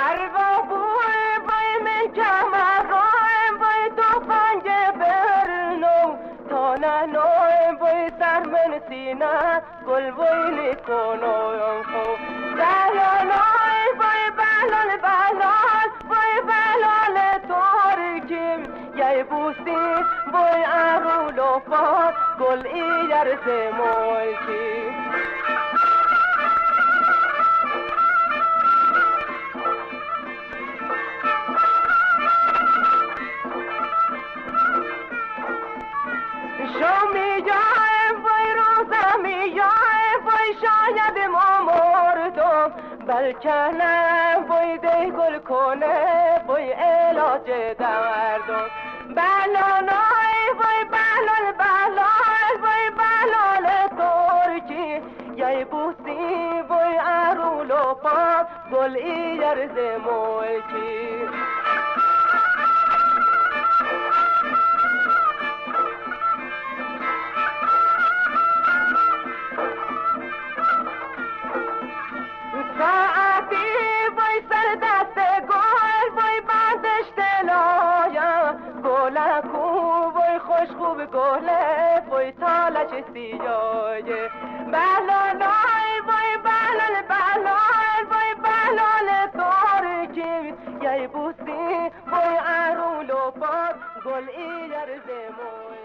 اروا بوی بای من کمران بای تو پنج برنو تا ننوی بای سر من سینه گل بای نکنویم خو بلالای بای بلال بلال بای بلال تارکیم یای بوسی بای ارول و پاد گل اییر زموی کی شامی جایم وای روزمی جایم وای شاید ما مردم بلکه نه وای دی گل کنه وای علاج دردم بلالای وای بلال بلال وای بلال ترکی یای بوسی وای ارول و پا گل ایر زمویکی ساعتی وای سر دست گل وای بندش دلایم گلکو وای خوش خوب گله وای تالش سیایه بلالای وای بلال بلال وای بلال تارکی یای بوسی وای ارول و پاد گل ایر زموی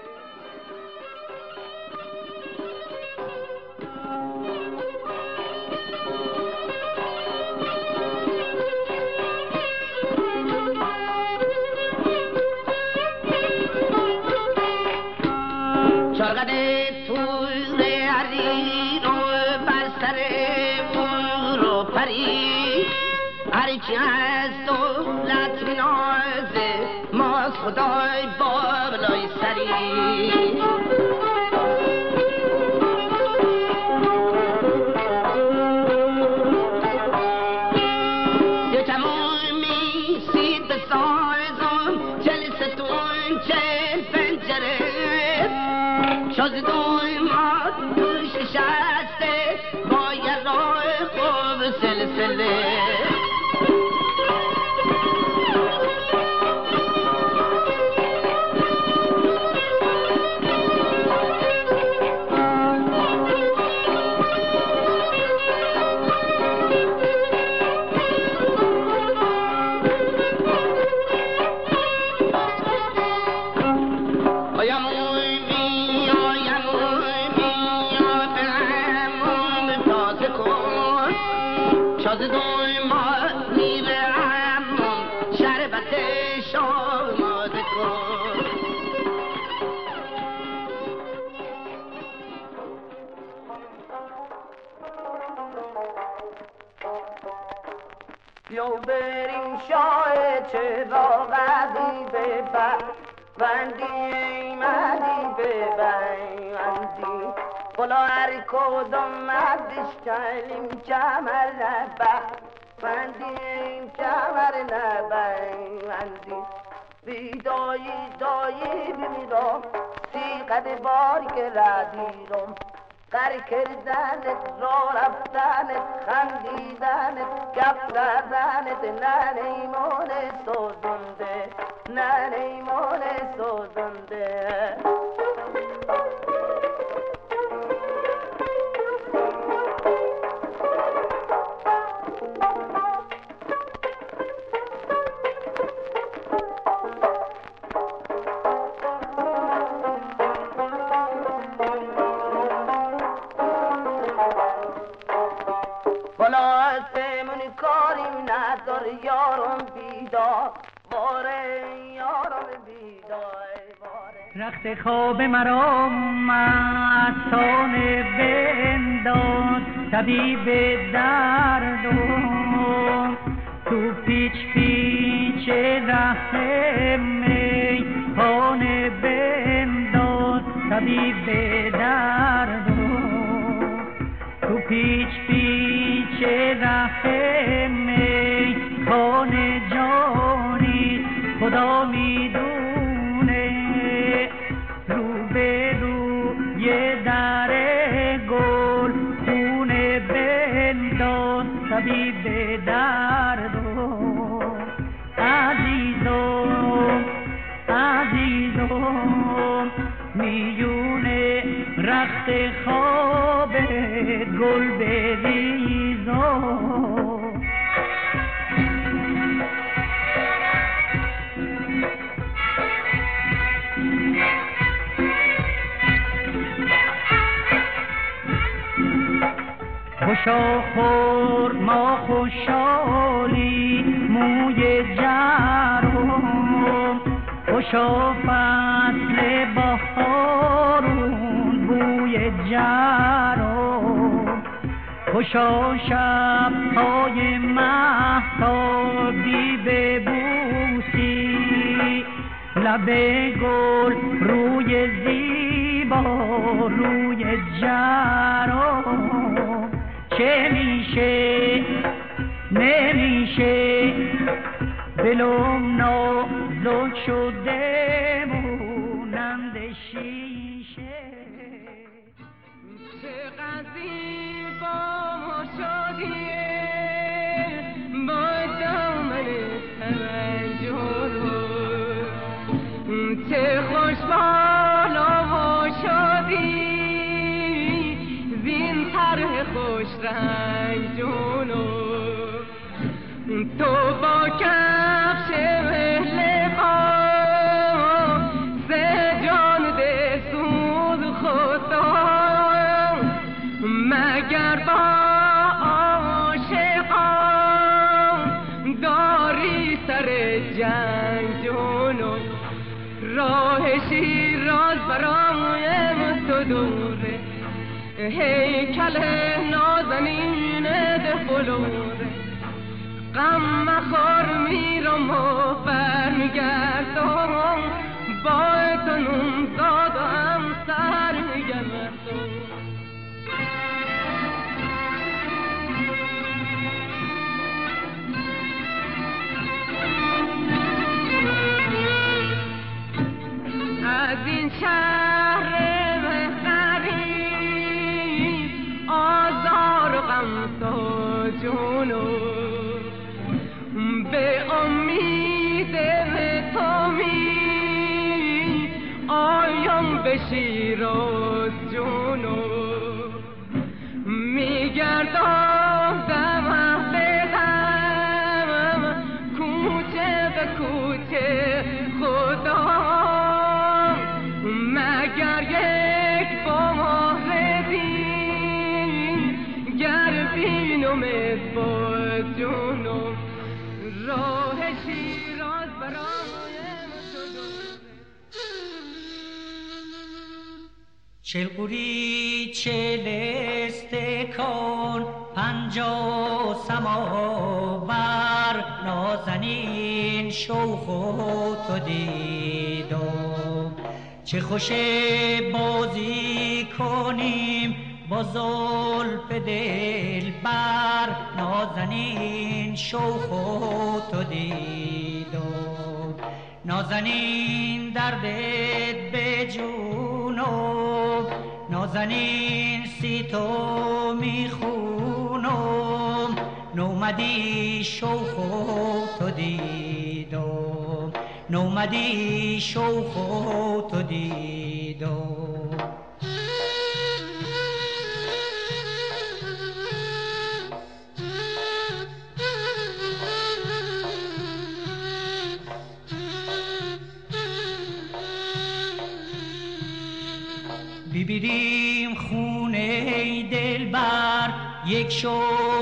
شرقده طول عری رو بر سر مور و پری هرچی از دولت نازه ما خدای بالای سری یه تمامی سید بسازم جلستون چل پنجره شازدوی ما توش نشسته با یه راه خوب سلسله شازدوی ما میبرم شربت شاماده کن بیا بریم شاه چرا قدی ببندی مدی ببندی بلا هر کدوم مدش کلیم کمر نبندیم کمر نبندی بیدایی دایی بمیرم سیقد باری که ردیرم قر کردنت را رفتنت خندیدنت گپ زدنت نه نیمان سوزنده نه نیمان سوزنده ندار یارم بیدار باره یارم بیدار باره رخت خواب مرا مستانه بنداز طبیب دردم تو پیچ پیچ ره میخانه بنداز طبیب دردم تو پیچ پیچ ره میخانه جانی خدا میدونه رو به روی در گل خونه بنداز طبیب دردم خوابت گل بریز خوشا خرما خوشحالی موی جرم خوشا فصل بهارون بوی جرم خوشا شب‌های مهتابی ببوسی لب گل روی زیبا روی جرم چه میشه نمیشه دلم نازک شده مونند شیشه چقدر زیبا شدیه با دامن تمنجون چه خوشبالا شدی زین طرح خوش رنجونو تو با کفش لباس جان ده سود خدا مگر با عاشقان داری سر جنگونو راه شیراز برایم تو دوره هیکل نازنین ده بلوره غم مخور میرم و برمیگردم با تو نون زادم سر میگردم از این شهر غریب آزار و غم تو جونو به امید تو می آیم به شیراز جونو میگردم دم اهل دم کوچه به کوچه خدا مگر یک بار دین گر بینم با جونو راه شیراز برایم تو دوره چلقوری چل استکان 50 سماور نازنین شوخ و تو دیدم چه خوش بازی کنیم با زلف دلبر نازنین شوخ و تو دیدم نازنین دردت به جونم نازنین سی تو میخونم نومدی شوخ و تو دیدم نومدی شوخ و تو دیدم ببریم خونه دلبر یک شو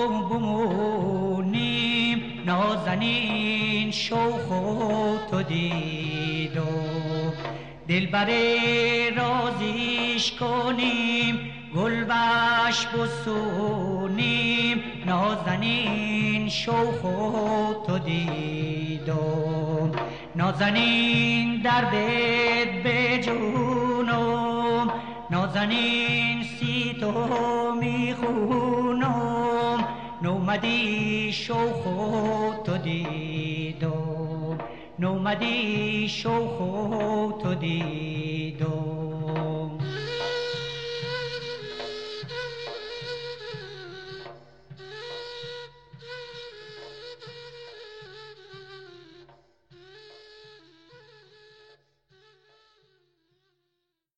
بمونیم نازنین شوخ و تو دیدم دلبر رازیش کنیم گلبش بسونیم نازنین شوخ و تو دیدم نازنین دردت به جونم نازنین سی تو میخونم نومدی شوخ و تو دیدم نومدی شوخ و تو دیدم